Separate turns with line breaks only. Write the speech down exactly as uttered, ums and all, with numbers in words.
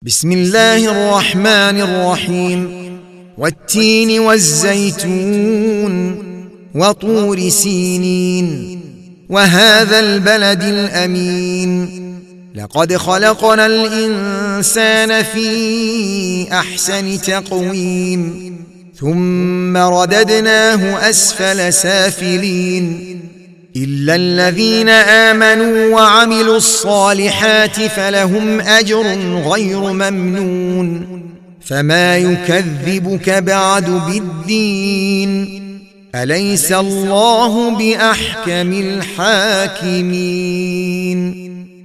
بسم الله الرحمن الرحيم والتين والزيتون وطور سينين وهذا البلد الأمين لقد خلقنا الإنسان في أحسن تقويم ثم رددناه أسفل سافلين إلا الذين آمنوا وعملوا الصالحات فلهم أجر غير ممنون فما يكذبك بعد بالدين أليس الله بأحكم الحاكمين.